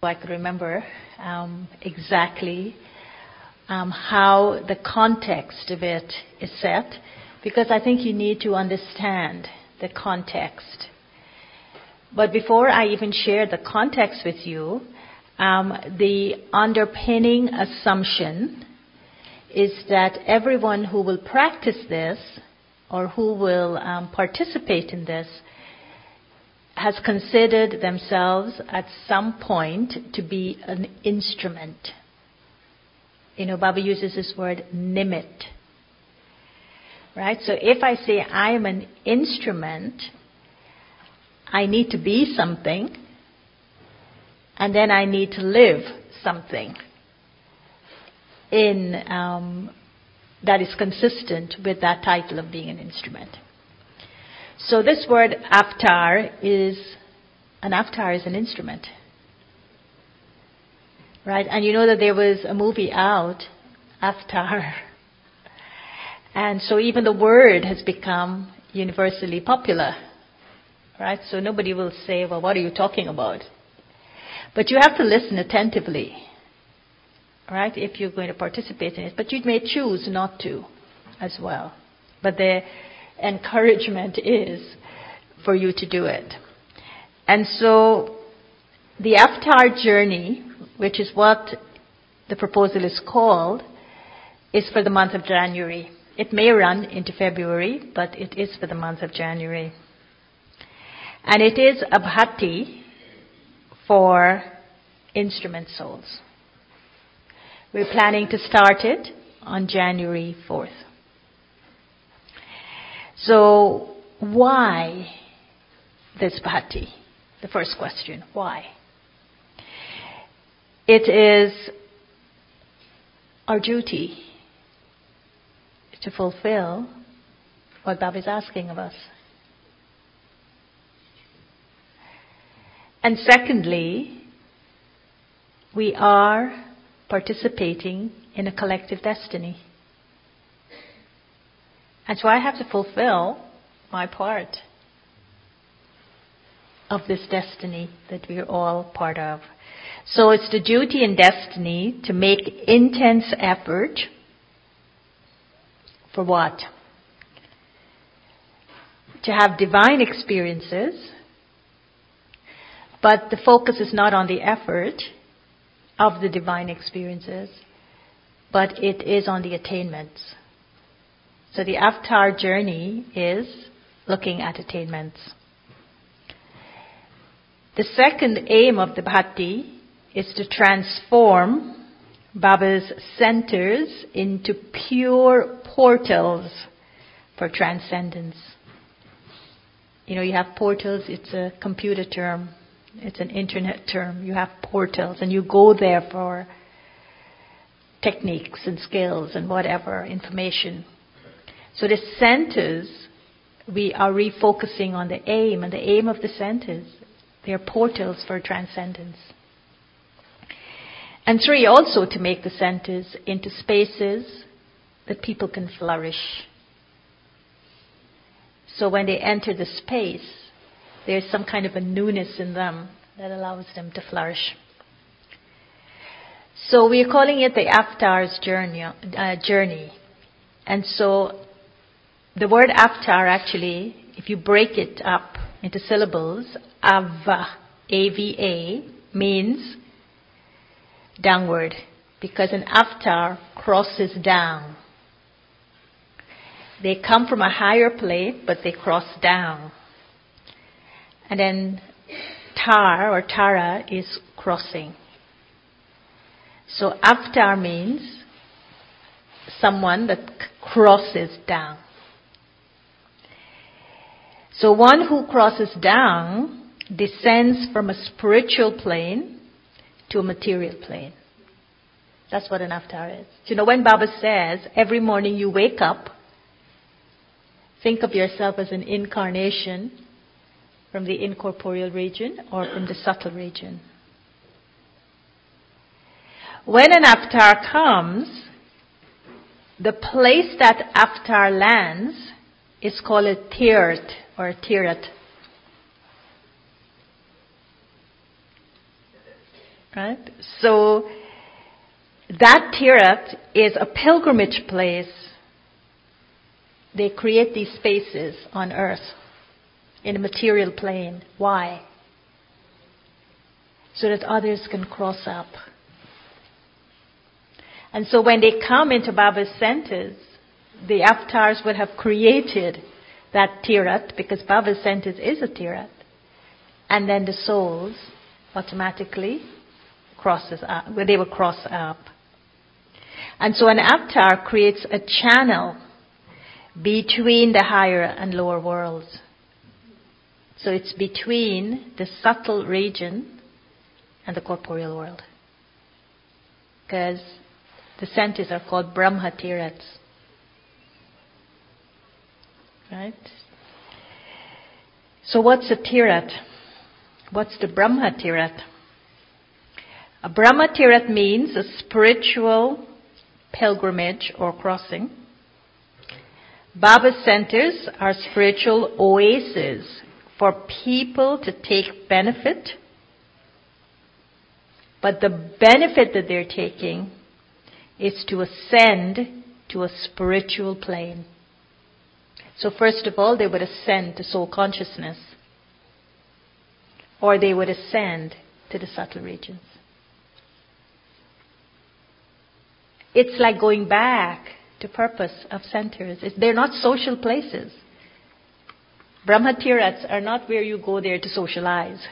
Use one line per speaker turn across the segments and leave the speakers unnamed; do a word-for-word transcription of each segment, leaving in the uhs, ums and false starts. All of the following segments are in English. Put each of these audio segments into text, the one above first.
I could remember um, exactly um, how the context of it is set, because I think you need to understand the context. But before I even share the context with you, um, the underpinning assumption is that everyone who will practice this or who will um, participate in this has considered themselves at some point to be an instrument. You know, Baba uses this word nimit. Right? So if I say I am an instrument, I need to be something, and then I need to live something in um, that is consistent with that title of being an instrument. So this word avatar is, an avatar is an instrument. Right? And you know that there was a movie out, Avatar. And so even the word has become universally popular. Right? So nobody will say, well, what are you talking about? But you have to listen attentively. Right? If you're going to participate in it. But you may choose not to as well. But the encouragement is for you to do it. And so the avatar journey, which is what the proposal is called, is for the month of January. It may run into February, but it is for the month of January. And it is a bhati for instrument souls. We're planning to start it on January fourth. So, why this bhati? The first question, why? It is our duty to fulfill what Baba is asking of us. And secondly, we are participating in a collective destiny. And so I have to fulfill my part of this destiny that we are all part of. So it's the duty and destiny to make intense effort for what? To have divine experiences, but the focus is not on the effort of the divine experiences, but it is on the attainments. So the avatar journey is looking at attainments. The second aim of the bhati is to transform Baba's centers into pure portals for transcendence. You know, you have portals, it's a computer term, it's an internet term. You have portals and you go there for techniques and skills and whatever, information. So the centers, we are refocusing on the aim, and the aim of the centers, they are portals for transcendence. And three, also to make the centers into spaces that people can flourish. So when they enter the space, there's some kind of a newness in them that allows them to flourish. So we are calling it the avatar's journey. Uh, journey. And so the word avatar actually, if you break it up into syllables, ava, A V A, means downward. Because an avatar crosses down. They come from a higher plane, but they cross down. And then tar or tara is crossing. So avatar means someone that crosses down. So one who crosses down descends from a spiritual plane to a material plane. That's what an avatar is. You know, when Baba says, every morning you wake up, think of yourself as an incarnation from the incorporeal region or from the subtle region. When an avatar comes, the place that avatar lands is called a tirat or a tirat. Right? So that Tirat is a pilgrimage place. They create these spaces on earth in a material plane. Why? So that others can cross up. And so when they come into Baba's centers, the avatars would have created that Tirat, because Baba's centers is a Tirat. And then the souls automatically crosses up, where they will cross up. And so an avatar creates a channel between the higher and lower worlds. So it's between the subtle region and the corporeal world. Because the centers are called Brahma Tirats. Right? So what's a Tirat? What's the Brahma Tirat? A Brahma Tirat means a spiritual pilgrimage or crossing. Baba's centers are spiritual oases for people to take benefit. But the benefit that they're taking is to ascend to a spiritual plane. So first of all, they would ascend to soul consciousness. Or they would ascend to the subtle regions. It's like going back to purpose of centers. It's, they're not social places. Brahma Tirats are not where you go there to socialize.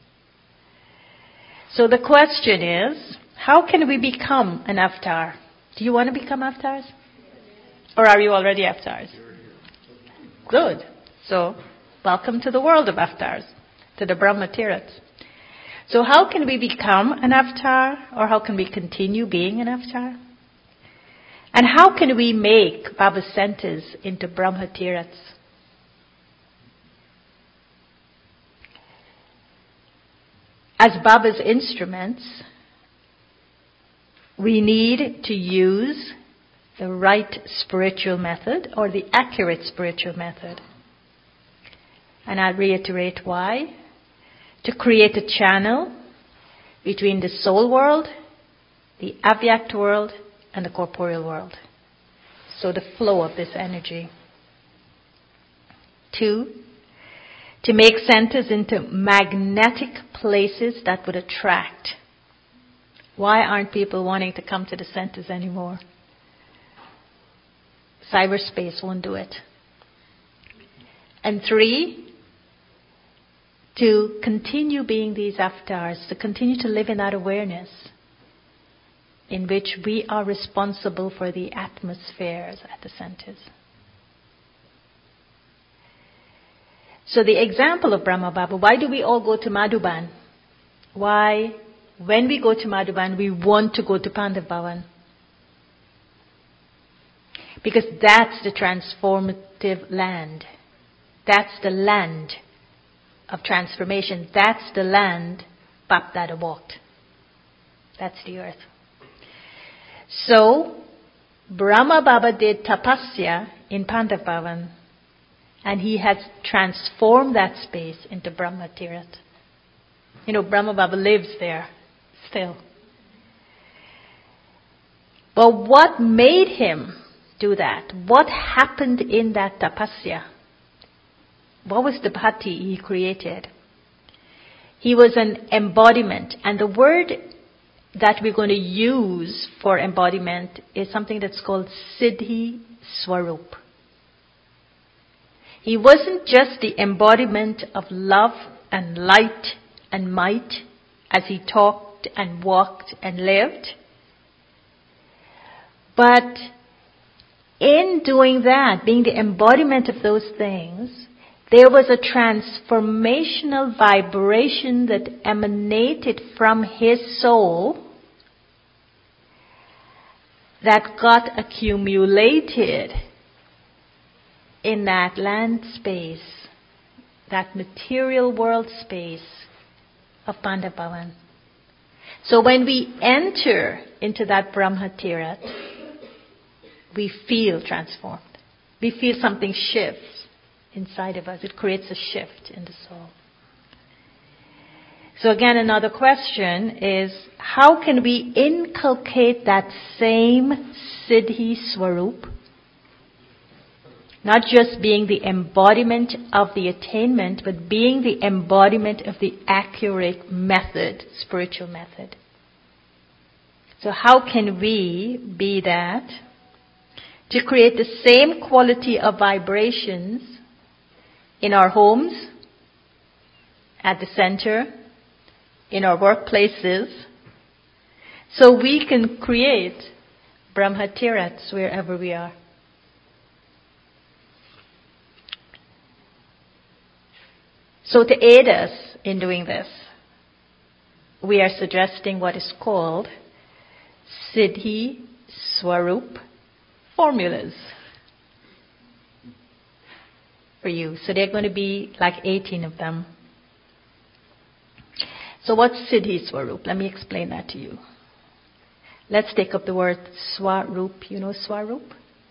So the question is, how can we become an avatar? Do you want to become avatars? Or are you already avatars? Good. So, welcome to the world of avatars, to the Brahma Tirats. So how can we become an avatar, or how can we continue being an avatar? And how can we make Baba's centers into Brahma Tirats? As Baba's instruments, we need to use the right spiritual method or the accurate spiritual method. And I'll reiterate why. To create a channel between the soul world, the Avyakt world, and the corporeal world. So the flow of this energy. Two, to make centers into magnetic places that would attract. Why aren't people wanting to come to the centers anymore? Cyberspace won't do it. And three, to continue being these avatars, to continue to live in that awareness in which we are responsible for the atmospheres at the centers. So the example of Brahma Baba, why do we all go to Madhuban? Why, when we go to Madhuban, we want to go to Pandav Bhavan? Because that's the transformative land. That's the land of transformation. That's the land Bap Dada walked. That's the earth. So, Brahma Baba did tapasya in Pandav Bhavan, and he has transformed that space into Brahma Tirat. You know, Brahma Baba lives there still. But what made him do that? What happened in that tapasya? What was the bhati he created? He was an embodiment, and the word that we're going to use for embodiment is something that's called Siddhi Swarup. He wasn't just the embodiment of love and light and might as he talked and walked and lived, but in doing that, being the embodiment of those things, there was a transformational vibration that emanated from his soul that got accumulated in that land space, that material world space of Pandav Bhavan. So when we enter into that Brahma Tirat, we feel transformed. We feel something shifts inside of us. It creates a shift in the soul. So again, another question is, how can we inculcate that same Siddhi Swarup, not just being the embodiment of the attainment, but being the embodiment of the accurate method, spiritual method. So how can we be that to create the same quality of vibrations in our homes, at the center, in our workplaces, so we can create Brahmatirats wherever we are? So to aid us in doing this, we are suggesting what is called Siddhi Swarup formulas for you. So there are going to be like eighteen of them. So what's Siddhi Swarup? Let me explain that to you. Let's take up the word Swarup. You know Swarup?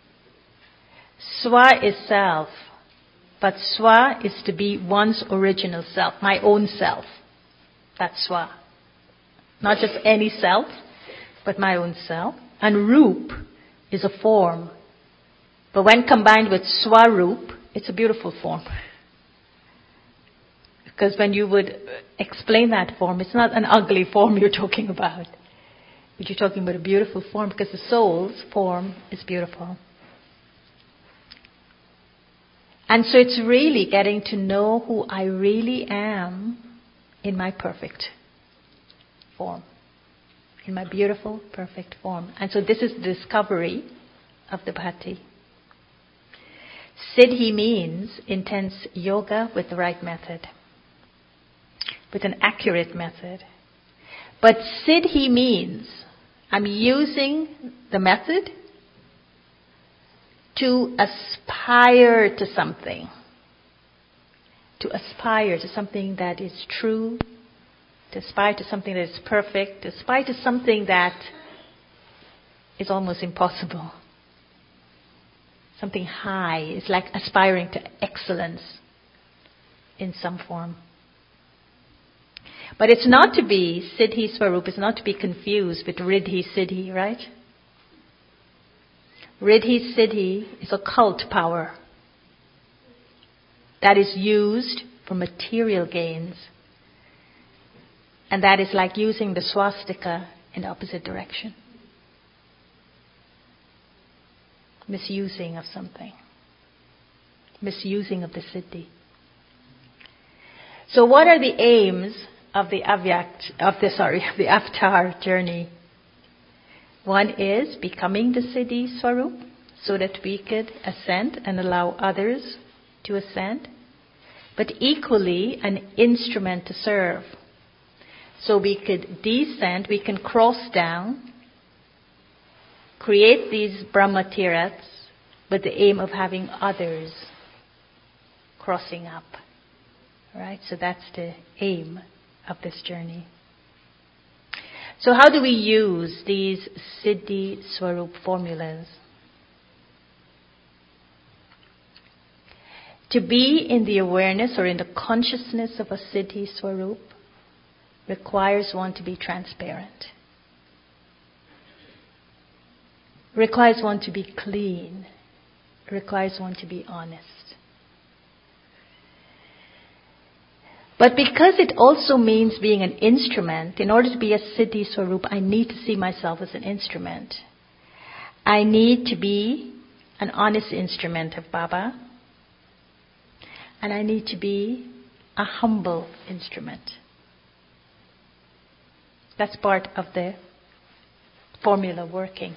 Swa is self. But Swa is to be one's original self, my own self. That's Swa. Not just any self, but my own self. And Rup is a form. But when combined with Swarup, it's a beautiful form. Because when you would explain that form, it's not an ugly form you're talking about. But you're talking about a beautiful form, because the soul's form is beautiful. And so it's really getting to know who I really am in my perfect form. In my beautiful, perfect form. And so this is the discovery of the Bhati. Siddhi means intense yoga with the right method. With an accurate method. But Siddhi means I'm using the method to aspire to something. To aspire to something that is true. To aspire to something that is perfect. To aspire to something that is almost impossible. Something high. It's like aspiring to excellence in some form. But it's not to be, Siddhi Swarup is not to be confused with Riddhi Siddhi, right? Riddhi Siddhi is occult power that is used for material gains. And that is like using the swastika in the opposite direction. Misusing of something. Misusing of the Siddhi. So what are the aims of the Avyak, of the sorry, of the Avatar journey? One is becoming the Siddhi Swarup, so that we could ascend and allow others to ascend. But equally an instrument to serve. So we could descend, we can cross down, create these Brahmatirats with the aim of having others crossing up. Right? So that's the aim of this journey. So how do we use these Siddhi Swarup formulas? To be in the awareness or in the consciousness of a Siddhi Swarup requires one to be transparent. Requires one to be clean. Requires one to be honest. But because it also means being an instrument, in order to be a Siddhi Swarup, I need to see myself as an instrument. I need to be an honest instrument of Baba. And I need to be a humble instrument. That's part of the formula working.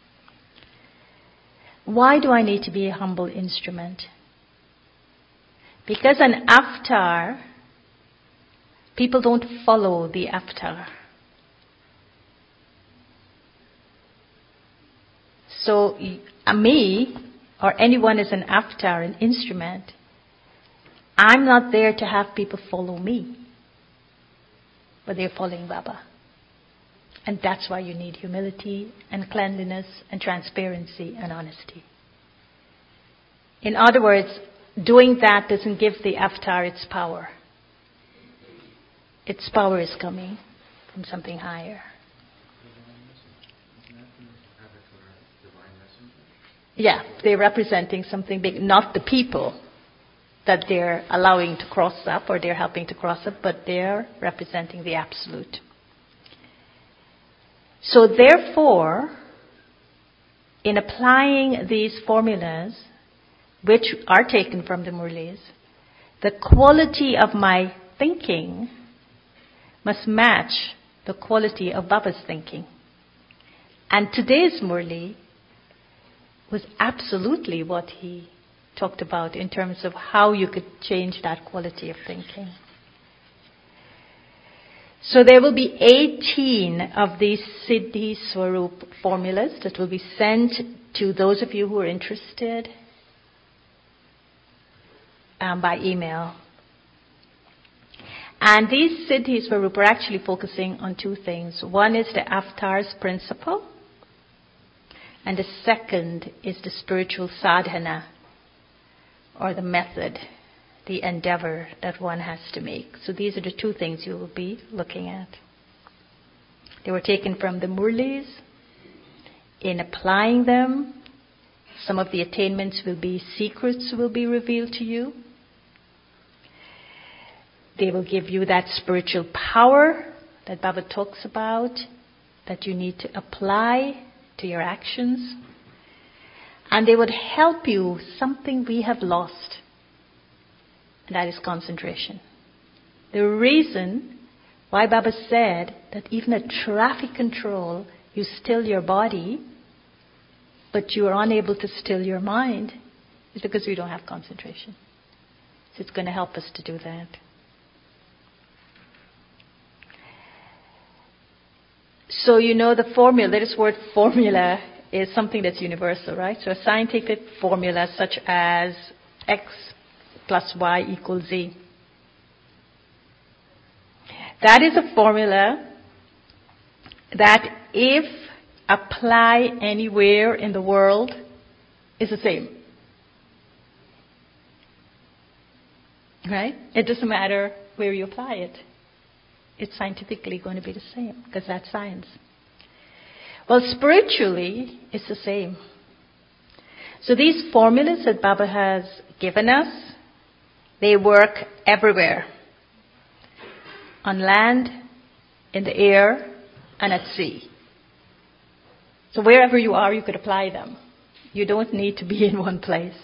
Why do I need to be a humble instrument? Because an avatar, people don't follow the avatar. So me, or anyone as an avatar, an instrument, I'm not there to have people follow me, but they're following Baba. And that's why you need humility and cleanliness and transparency and honesty. In other words, doing that doesn't give the avatar its power. its power is coming from something higher. Yeah, they're representing something big, not the people that they're allowing to cross up or they're helping to cross up, but they're representing the absolute. So therefore, in applying these formulas, which are taken from the Murlis, the quality of my thinking must match the quality of Baba's thinking. And today's Murli was absolutely what he talked about in terms of how you could change that quality of thinking. So there will be eighteen of these Siddhi Swarup formulas that will be sent to those of you who are interested um, by email. And these Siddhi Swarup are actually focusing on two things. One is the Avatar's principle, and the second is the spiritual sadhana, or the method, the endeavor that one has to make. So these are the two things you will be looking at. They were taken from the Murlis. In applying them, some of the attainments will be secrets will be revealed to you. They will give you that spiritual power that Baba talks about, that you need to apply to your actions. And they would help you something we have lost, and that is concentration. The reason why Baba said that even at traffic control, you still your body, but you are unable to still your mind, is because we don't have concentration. So it's going to help us to do that. So you know the formula, this word formula is something that's universal, right? So a scientific formula such as X plus Y equals Z. That is a formula that if applied anywhere in the world is the same. Right? It doesn't matter where you apply it. It's scientifically going to be the same because that's science. Well, spiritually, it's the same. So these formulas that Baba has given us, they work everywhere. On land, in the air, and at sea. So wherever you are, you could apply them. You don't need to be in one place.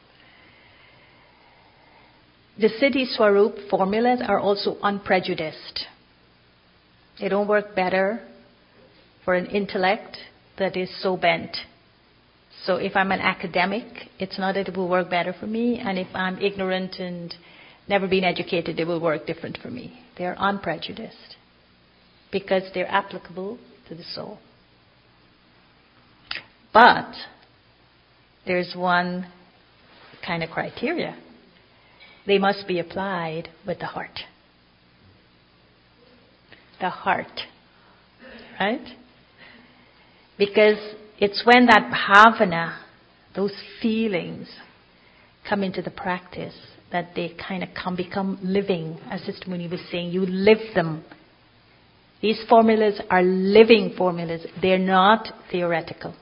The Siddhi Swarup formulas are also unprejudiced. They don't work better for an intellect that is so bent. So if I'm an academic, it's not that it will work better for me. And if I'm ignorant and never been educated, it will work different for me. They're unprejudiced because they're applicable to the soul. But there's one kind of criteria. They must be applied with the heart. The heart. Right? Because it's when that bhavana, those feelings, come into the practice that they kind of come become living. As Sister Muni was saying, you live them. These formulas are living formulas. They're not theoretical.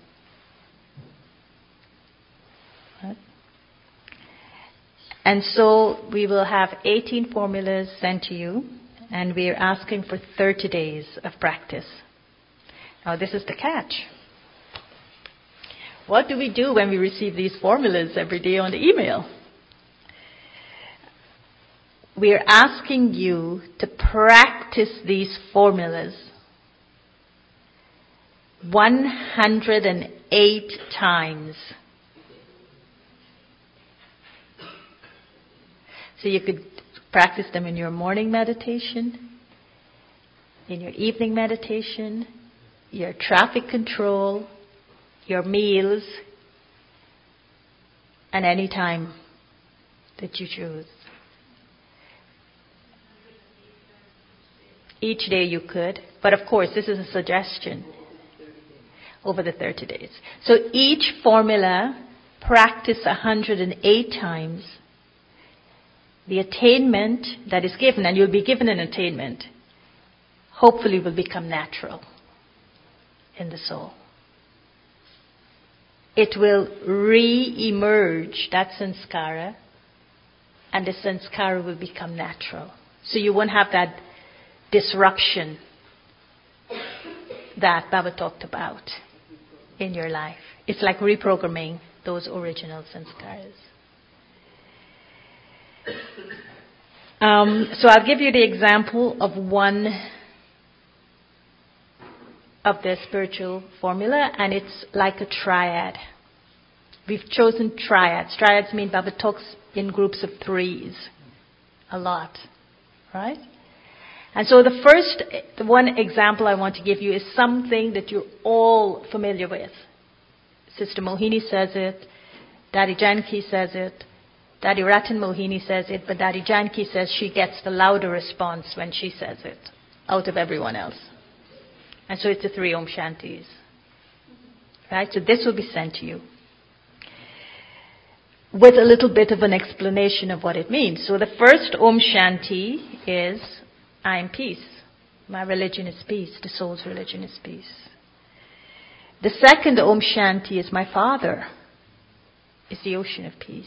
Right? And so we will have eighteen formulas sent to you, and we are asking for thirty days of practice. Now this is the catch. What do we do when we receive these formulas every day on the email? We are asking you to practice these formulas one hundred eight times. So you could practice them in your morning meditation, in your evening meditation, your traffic control, your meals, and any time that you choose. Each day you could, but of course this is a suggestion over the thirty days. So each formula practice one hundred eight times, the attainment that is given, and you'll be given an attainment, hopefully will become natural in the soul. It will re-emerge, that sanskara, and the sanskara will become natural. So you won't have that disruption that Baba talked about in your life. It's like reprogramming those original sanskaras. Um, so I'll give you the example of one of the spiritual formula, and it's like a triad. We've chosen triads. Triads mean Baba talks in groups of threes a lot, right? And so the first, the one example I want to give you is something that you're all familiar with. Sister Mohini says it, Daddy Janki says it, Daddy Ratan Mohini says it, but Daddy Janki says she gets the louder response when she says it out of everyone else. And so it's the three Om Shantis. Right? So this will be sent to you with a little bit of an explanation of what it means. So the first Om Shanti is, I am peace. My religion is peace. The soul's religion is peace. The second Om Shanti is, my Father is the ocean of peace.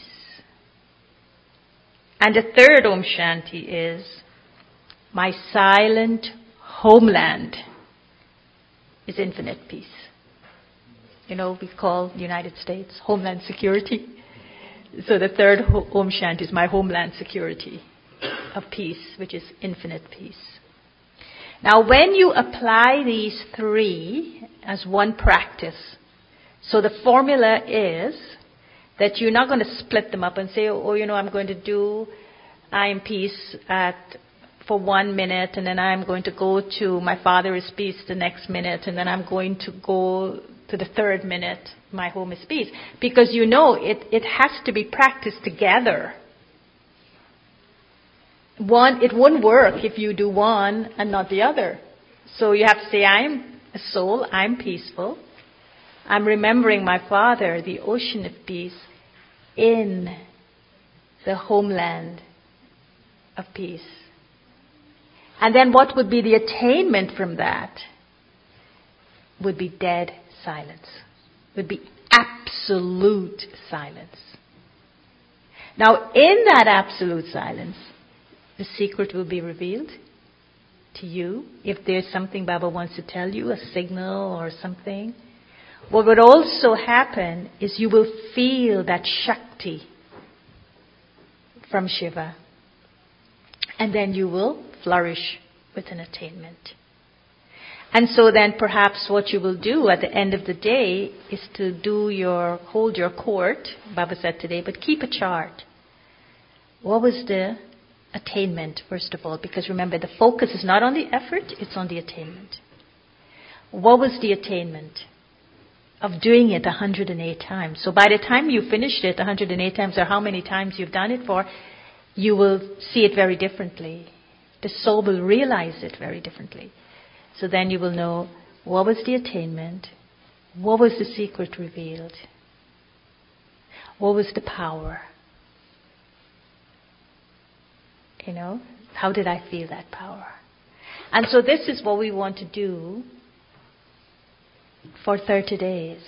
And the third Om Shanti is, my silent homeland is infinite peace. You know, we call the United States Homeland Security. So the third Om Shanti is my homeland security of peace, which is infinite peace. Now, when you apply these three as one practice, so the formula is that you're not going to split them up and say, oh, you know, I'm going to do I am peace at for one minute, and then I'm going to go to my Father is peace the next minute, and then I'm going to go to the third minute, my home is peace. Because you know it, it has to be practiced together. One, it won't work if you do one and not the other. So you have to say, I'm a soul, I'm peaceful. I'm remembering my Father, the ocean of peace, in the homeland of peace. And then what would be the attainment from that? Would be dead silence. Would be absolute silence. Now, in that absolute silence, the secret will be revealed to you. If there's something Baba wants to tell you, a signal or something. What would also happen is you will feel that Shakti from Shiva. And then you will flourish with an attainment. And so then perhaps what you will do at the end of the day is to do your, hold your court, Baba said today, but keep a chart. What was the attainment, first of all? Because remember, the focus is not on the effort, it's on the attainment. What was the attainment of doing it one hundred eight times? So by the time you finished it one hundred eight times, or how many times you've done it for, you will see it very differently. The soul will realize it very differently. So then you will know what was the attainment, what was the secret revealed, what was the power. You know, how did I feel that power? And so this is what we want to do for thirty days.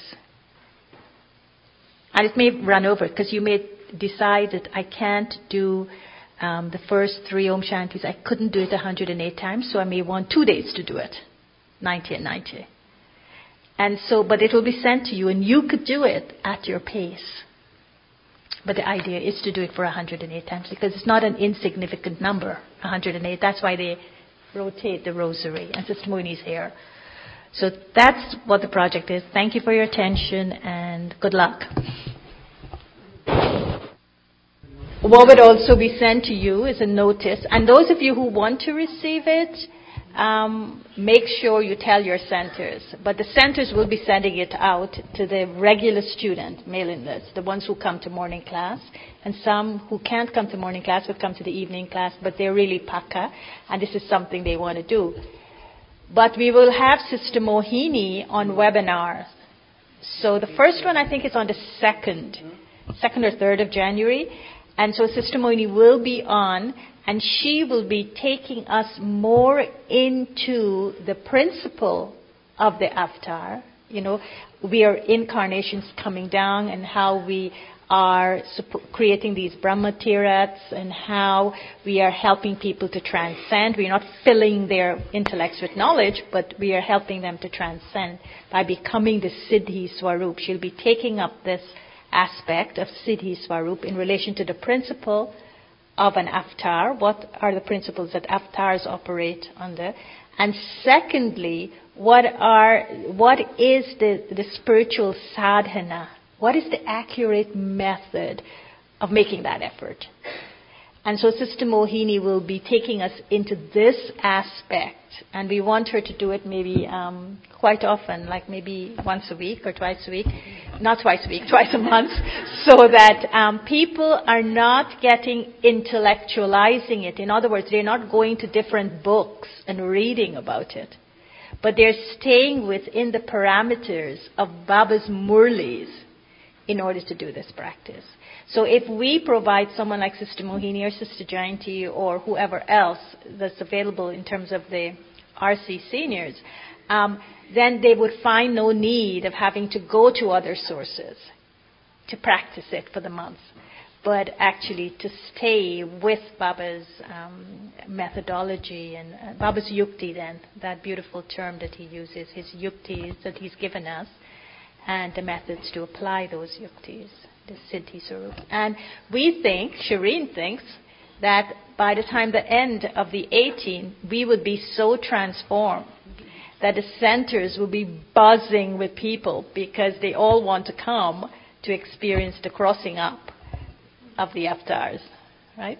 And it may run over, because you may decide that I can't do um, the first three Om Shantis. I couldn't do it one hundred eight times, so I may want two days to do it, ninety and ninety. And so, but it will be sent to you, and you could do it at your pace. But the idea is to do it for one hundred eight times, because it's not an insignificant number, one hundred eight. That's why they rotate the rosary, and Sister Mooni's here. So that's what the project is. Thank you for your attention, and good luck. What would also be sent to you is a notice. And those of you who want to receive it, um, make sure you tell your centers. But the centers will be sending it out to the regular student mailing list, the ones who come to morning class. And some who can't come to morning class will come to the evening class, but they're really paka, and this is something they want to do. But we will have Sister Mohini on webinar. So the first one, I think, is on the second, second or third of January. And so Sister Mohini will be on, and she will be taking us more into the principle of the avatar. You know, we are incarnations coming down, and how we are creating these Brahma Tirats, and how we are helping people to transcend. We are not filling their intellects with knowledge, but we are helping them to transcend by becoming the Siddhi Swarup. She'll be taking up this aspect of Siddhi Swarup in relation to the principle of an avatar. What are the principles that avatars operate under? And secondly, what are what is the, the spiritual sadhana? What is the accurate method of making that effort? And so Sister Mohini will be taking us into this aspect, and we want her to do it maybe um, quite often, like maybe once a week or twice a week. Not twice a week, twice a month, so that um, people are not getting intellectualizing it. In other words, they're not going to different books and reading about it, but they're staying within the parameters of Baba's Murlis in order to do this practice. So if we provide someone like Sister Mohini or Sister Jayanti or whoever else that's available in terms of the R C seniors, um, then they would find no need of having to go to other sources to practice it for the month, but actually to stay with Baba's um, methodology and uh, Baba's yukti, then, that beautiful term that he uses, his yuktis that he's given us, and the methods to apply those yuktis, the Siddhi Swarup. And we think, Shireen thinks, that by the time the end of the eighteen, we would be so transformed that the centers will be buzzing with people because they all want to come to experience the crossing up of the avatars.